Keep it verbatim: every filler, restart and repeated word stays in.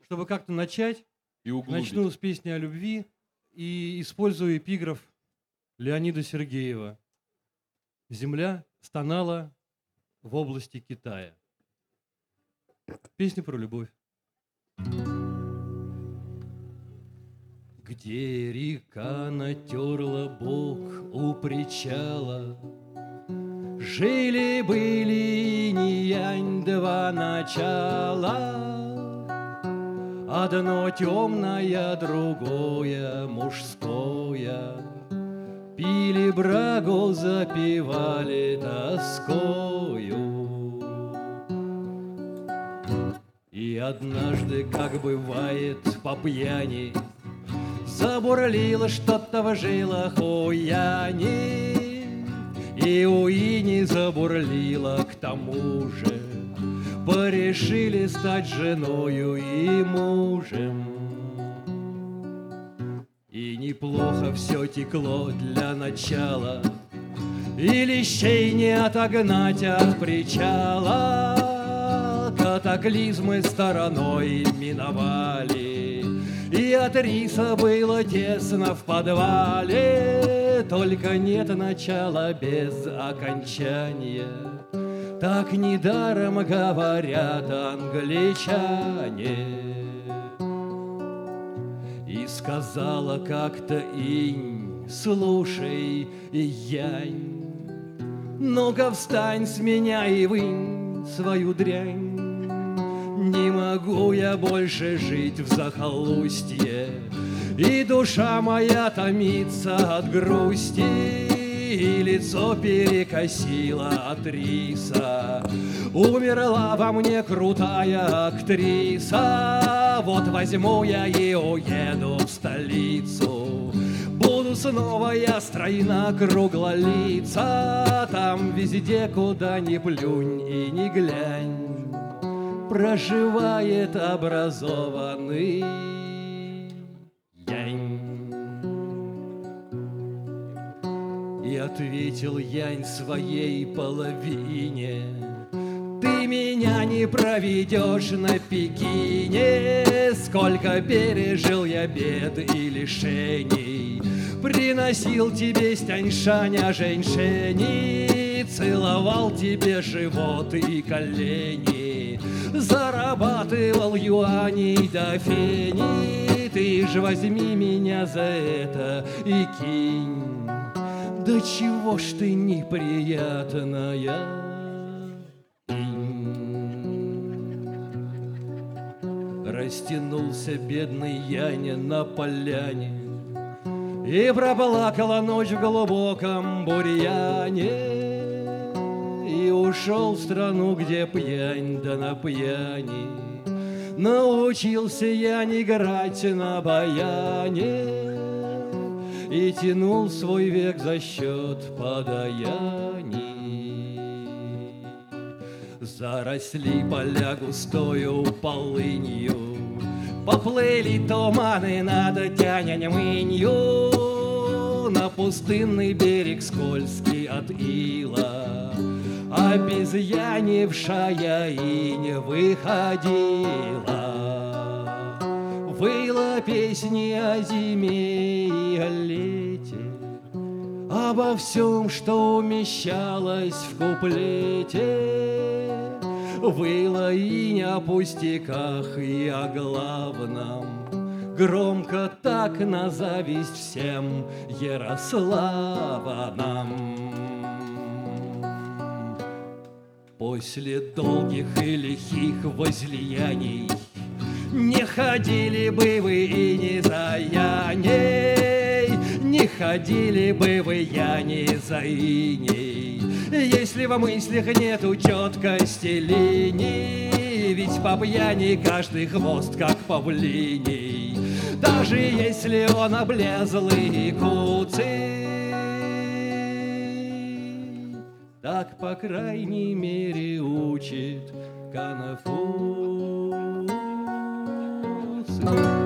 Чтобы как-то начать, И углубить. начну с песни о любви и использую эпиграф Леонида Сергеева. «Земля стонала в области Китая». Песня про любовь. Где река натерла бок у причала, жили-были инь-янь два начала. Одно темное, другое мужское. Пили брагу, запивали тоскою. И однажды, как бывает по пьяни, забурлило что-то в жилах у Яни. И у Ини забурлило к тому же. Порешили стать женою и мужем. И неплохо все текло для начала, и лещей не отогнать от причала. Катаклизмы стороной миновали, и от риса было тесно в подвале. Только нет начала без окончания. Так недаром говорят англичане. И сказала как-то инь: слушай, Янь, ну-ка встань с меня и вынь свою дрянь. Не могу я больше жить в захолустье, и душа моя томится от грусти. И лицо перекосило от риса. Умерла во мне крутая актриса. Вот возьму я и уеду в столицу. Буду снова я стройна круглолица. Там везде, куда ни плюнь и ни глянь, проживает образованный Янь. И ответил Янь своей половине: ты меня не проведешь на Пекине. Сколько пережил я бед и лишений, приносил тебе с Тяньшаня женьшени, целовал тебе живот и колени, зарабатывал юаней до фени. Ты ж возьми меня за это и кинь. Да чего ж ты неприятная, инь. Растянулся бедный Яня на поляне, и проплакала ночь в глубоком бурьяне. И ушел в страну, где пьянь да на пьяни. Научился Янь играть на баяне и тянул свой век за счет подаяний. Заросли поля густою полынью, поплыли туманы над Тяньаньмынью. На пустынный берег скользкий от ила обезьянившая инь выходила. Выла песни о зиме и о лете, обо всем, что умещалось в куплете. Выла инь о пустяках и о главном, громко так на зависть всем Ярославанам. После долгих и лихих возлияний не ходили бы вы и не за Яней, не ходили бы вы, Яни, за иней, если во мыслях нету четкости линий. Ведь по пьяни каждый хвост как павлиний, даже если он облезлый и куцый. Так, по крайней мере, учит Конфуций.